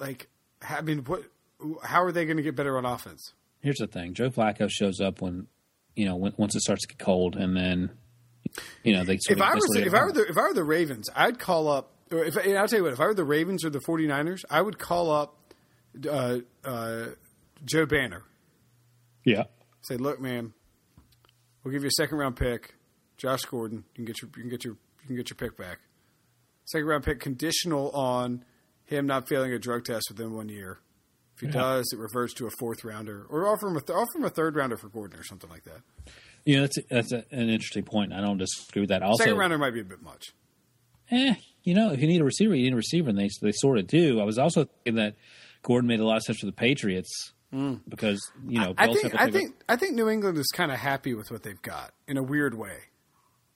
how are they going to get better on offense? Here's the thing: Joe Flacco shows up when once it starts to get cold, and then they. If I were the Ravens, I'd call up. I'll tell you what. If I were the Ravens or the 49ers, I would call up Joe Banner. Yeah. Say, look, man, we'll give you a second round pick, Josh Gordon. You can get your pick back. Second round pick conditional on him not failing a drug test within 1 year. If he does, it reverts to a fourth rounder, or offer him a third rounder for Gordon or something like that. That's an interesting point. I don't disagree with that. Also, second rounder might be a bit much. If you need a receiver, you need a receiver, and they sort of do. I was also thinking that Gordon made a lot of sense for the Patriots. Because I think New England is kind of happy with what they've got in a weird way.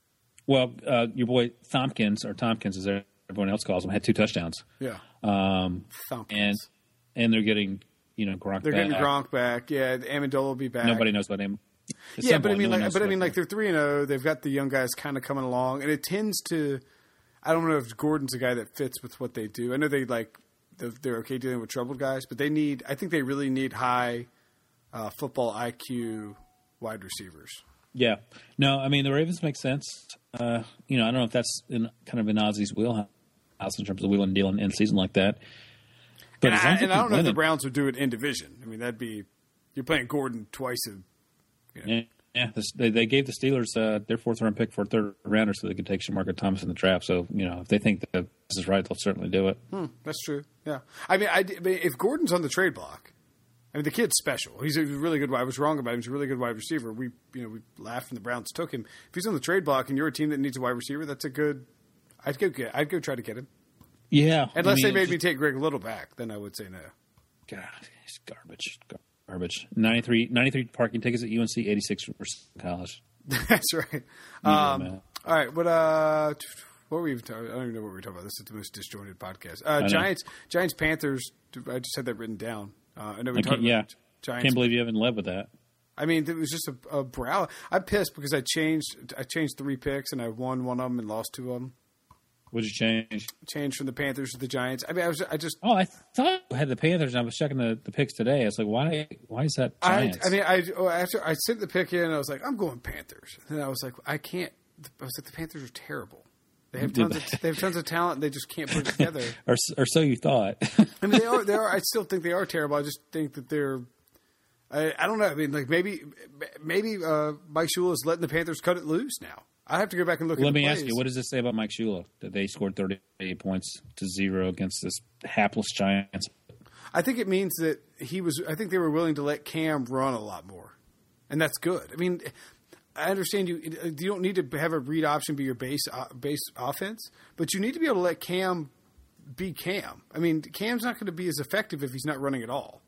Well, your boy Tompkins, or Tompkins as everyone else calls him, had 2 touchdowns. Yeah. Tompkins. And they're getting, Gronk They're back. getting Gronk back. Yeah, Amendola will be back. Nobody knows about him. Yeah, but I mean, like they're 3-0. They've got the young guys kind of coming along, and it tends to. I don't know if Gordon's a guy that fits with what they do. I know they're okay dealing with troubled guys, but I think they really need high football IQ wide receivers. Yeah. No, I mean, the Ravens make sense. I don't know if that's kind of in Ozzy's wheelhouse in terms of wheeling and dealing in season like that. But I don't know if the Browns would do it in division. I mean, you're playing Gordon twice. Yeah. They gave the Steelers their 4th-round pick for a 3rd rounder so they could take Shamarko Thomas in the trap. So, if they think that this is right, they'll certainly do it. That's true. Yeah. I mean, if Gordon's on the trade block, the kid's special. He's a really good wide. I was wrong about him. He's a really good wide receiver. We laughed when the Browns took him. If he's on the trade block and you're a team that needs a wide receiver, that's a good. I'd go try to get him. Yeah. Unless they made me take Greg Little back, then I would say no. God, he's garbage. 93 parking tickets at UNC, 86 for college. That's right. All right. What were we even talking? I don't even know what we were talking about. This is the most disjointed podcast. Giants, Panthers. I just had that written down. I know we talked about Giants. Can't believe you haven't led with that. I mean, it was just a brow. I'm pissed because I changed 3 picks and I won one of them and lost 2 of them. What did you change? Changed from the Panthers to the Giants. I mean, I just. Oh, I thought I had the Panthers, and I was checking the picks today. I was like, why is that Giants? After I sent the pick in, I was like, I'm going Panthers. And I was like, I can't. I was like, the Panthers are terrible. They have tons of talent, and they just can't put it together. or so you thought. I mean, they are. I still think they are terrible. I just think that they're. I don't know. I mean, like maybe Mike Shula is letting the Panthers cut it loose now. I have to go back and look at the plays. Let me ask you, what does this say about Mike Shula? That they scored 38 points to 0 against this hapless Giants? I think it means that I think they were willing to let Cam run a lot more. And that's good. I mean, I understand you don't need to have a read option be your base offense, but you need to be able to let Cam be Cam. I mean, Cam's not going to be as effective if he's not running at all.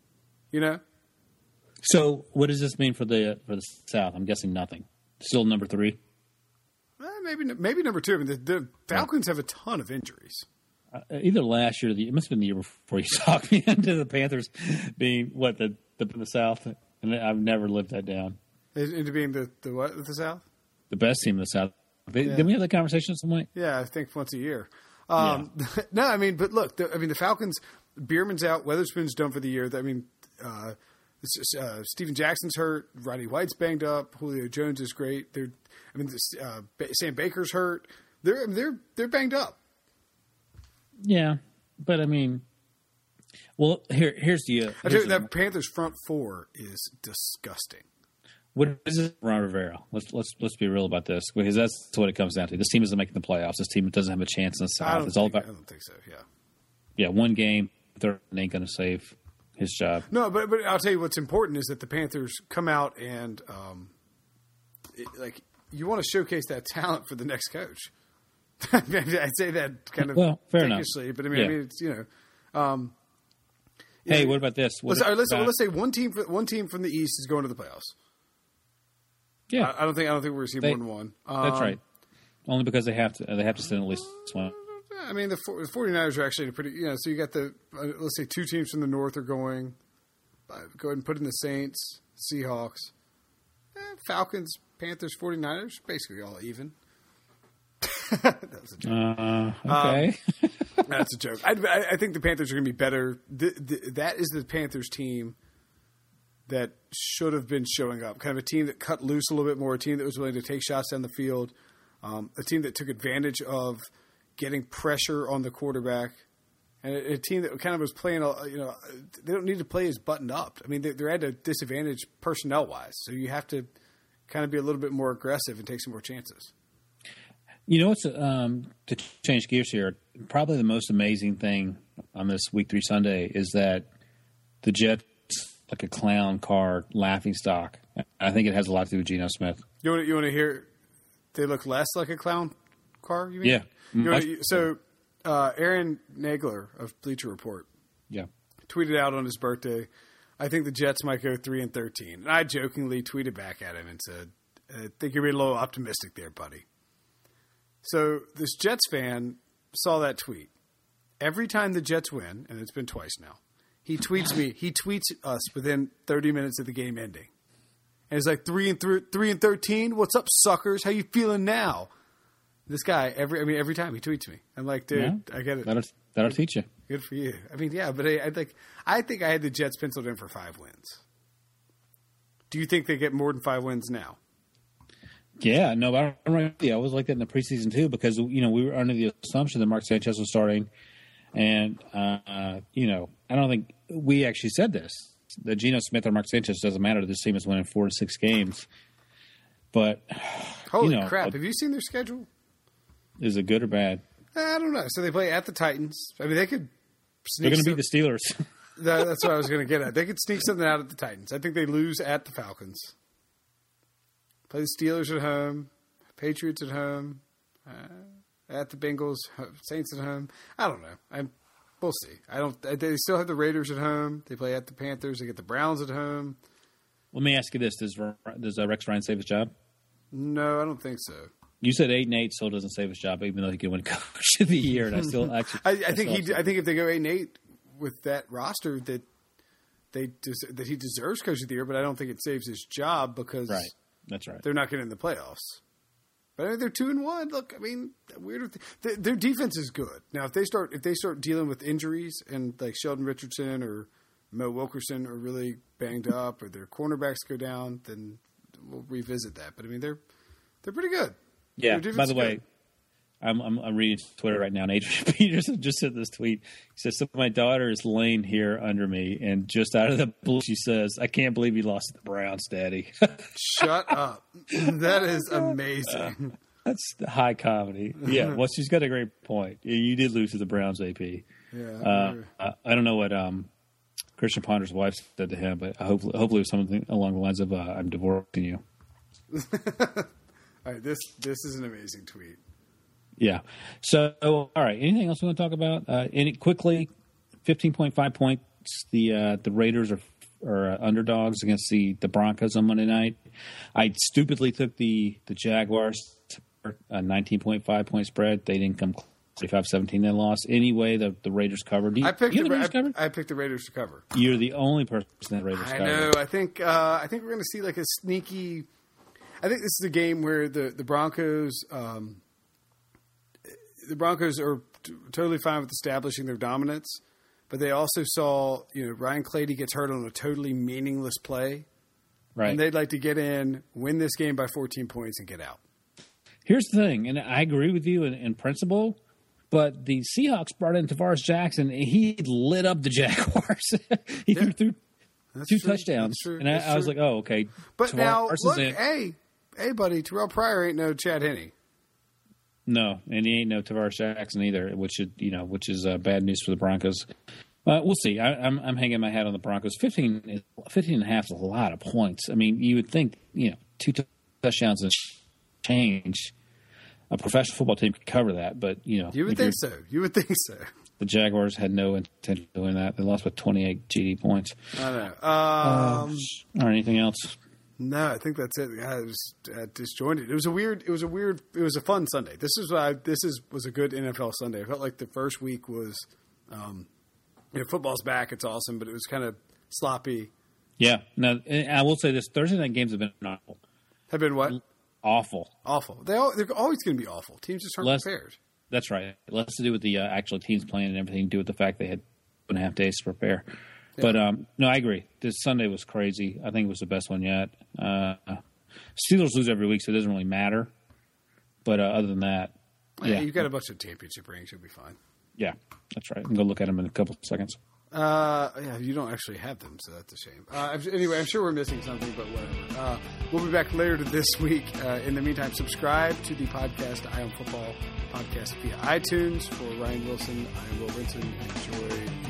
So what does this mean for the South? I'm guessing nothing. Still number 3? Maybe number 2. I mean, the Falcons have a ton of injuries. Either last year, it must have been the year before you talked me into the Panthers being the South, and I've never lived that down. Into being the what with the South? The best team in the South. Did we have that conversation at some point? Yeah, I think once a year. No, I mean, but look, the Falcons. Bierman's out. Weatherspoon's done for the year. I mean, Steven Jackson's hurt. Rodney White's banged up. Julio Jones is great. Sam Baker's hurt. They're banged up. Yeah, but I mean, well, here's the. I tell you, that Panthers front 4 is disgusting. What is it, Ron Rivera? Let's be real about this, because that's what it comes down to. This team isn't making the playoffs. This team doesn't have a chance in the South. I don't think so. Yeah. Yeah, one game. They're ain't going to save his job. No, but I'll tell you what's important is that the Panthers come out and you want to showcase that talent for the next coach. I'd say that kind of fair enough. But I mean, it's hey, what about this? Let's say one team from the East is going to the playoffs. Yeah, I don't think we're going to see more than one. That's right. Only because they have to send at least one. I mean, the 49ers are actually pretty. So you got let's say 2 teams from the North are going. Go ahead and put in the Saints, Seahawks, Falcons, Panthers, 49ers, basically all even. That was a joke. Okay. That's a joke. I think the Panthers are going to be better. That is the Panthers team that should have been showing up. Kind of a team that cut loose a little bit more, a team that was willing to take shots down the field, a team that took advantage of getting pressure on the quarterback, and a team that kind of was playing, they don't need to play as buttoned up. I mean, they're at a disadvantage personnel-wise, so you have to kind of be a little bit more aggressive and take some more chances. You know what's to change gears here? Probably the most amazing thing on this Week 3 Sunday is that the Jets like a clown car laughing stock. I think it has a lot to do with Geno Smith. You want to hear? They look less like a clown car. You mean? Yeah. Aaron Nagler of Bleacher Report, tweeted out on his birthday, "I think the Jets might go 3-13." And I jokingly tweeted back at him and said, "I think you're being a little optimistic there, buddy." So this Jets fan saw that tweet. Every time the Jets win, and it's been twice now, he tweets us within 30 minutes of the game ending. And it's like 3-13. What's up, suckers? How you feeling now? This guy every time he tweets me. I'm like, dude, I get it. That'll teach you. Good for you. I mean, yeah, but I think I had the Jets penciled in for 5 wins. Do you think they get more than 5 wins now? Yeah, no, but I was like that in the preseason too because we were under the assumption that Mark Sanchez was starting, and I don't think we actually said this. That Geno Smith or Mark Sanchez doesn't matter. This team is winning 4 to 6 games. But holy crap! Have you seen their schedule? Is it good or bad? I don't know. So they play at the Titans. I mean, they could. They're going to beat the Steelers. That's what I was going to get at. They could sneak something out at the Titans. I think they lose at the Falcons. Play the Steelers at home, Patriots at home, at the Bengals, Saints at home. I don't know. We'll see. They still have the Raiders at home. They play at the Panthers. They get the Browns at home. Let me ask you this: Does Rex Ryan save his job? No, I don't think so. You said 8-8 still doesn't save his job, even though he could win Coach of the Year. And I still actually, I think if they go 8-8 with that roster, that he deserves Coach of the Year. But I don't think it saves his job because that's right. They're not getting in the playoffs. But I mean, they're 2-1. Look, I mean, their defense is good. Now, if they start dealing with injuries and like Sheldon Richardson or Mo Wilkerson are really banged up, or their cornerbacks go down, then we'll revisit that. But I mean, they're pretty good. Yeah. By the way, I'm reading Twitter right now, and Adrian Peterson just sent this tweet. He says, "So my daughter is laying here under me, and just out of the blue, she says, I can't believe you lost to the Browns, Daddy." Shut up. That is amazing. That's high comedy. Yeah, well, she's got a great point. You did lose to the Browns, AP. Yeah. I don't know what Christian Ponder's wife said to him, but hopefully it was something along the lines of, I'm divorcing you. All right, this is an amazing tweet. Yeah. So, all right. Anything else we want to talk about? Quickly, 15.5 points. The Raiders are underdogs against the Broncos on Monday night. I stupidly took the Jaguars to a 19.5 point spread. They didn't come 35-17. They lost. Anyway, the Raiders covered. I picked the Raiders to cover. You're the only person that Raiders covered. I know. I think we're going to see like a sneaky. I think this is a game where the Broncos. The Broncos are totally fine with establishing their dominance, but they also saw, Ryan Clady gets hurt on a totally meaningless play. Right. And they'd like to get in, win this game by 14 points, and get out. Here's the thing, and I agree with you in principle, but the Seahawks brought in Tavares Jackson, and he lit up the Jaguars. He threw 2 touchdowns. And I was like, oh, okay. But Tavares now, look, hey, buddy, Terrell Pryor ain't no Chad Henne. No, and he ain't no Tavares Jackson either, which is bad news for the Broncos. We'll see. I'm hanging my hat on the Broncos. 15 and a half is a lot of points. I mean, you would think 2 touchdowns and change. A professional football team could cover that, but you would think so. You would think so. The Jaguars had no intention of doing that. They lost by 28 GD points. I know. Or anything else? No, I think that's it. I was disjointed. It was a fun Sunday. This was a good NFL Sunday. I felt like the first week was, football's back. It's awesome, but it was kind of sloppy. Yeah. Now, I will say this: Thursday night games have been awful. Have been what? Awful. They're always going to be awful. Teams just aren't prepared. That's right. Less to do with the actual teams playing and everything to do with the fact they had 2.5 days to prepare. Yeah. But, no, I agree. This Sunday was crazy. I think it was the best one yet. Steelers lose every week, so it doesn't really matter. But other than that, yeah. You've got a bunch of championship rings. You'll be fine. Yeah, that's right. I'm going to look at them in a couple of seconds. Yeah, you don't actually have them, so that's a shame. Anyway, I'm sure we're missing something, but whatever. We'll be back later this week. In the meantime, subscribe to the podcast, Eye on Football podcast via iTunes. For Ryan Wilson, I am Will Vinson. Enjoy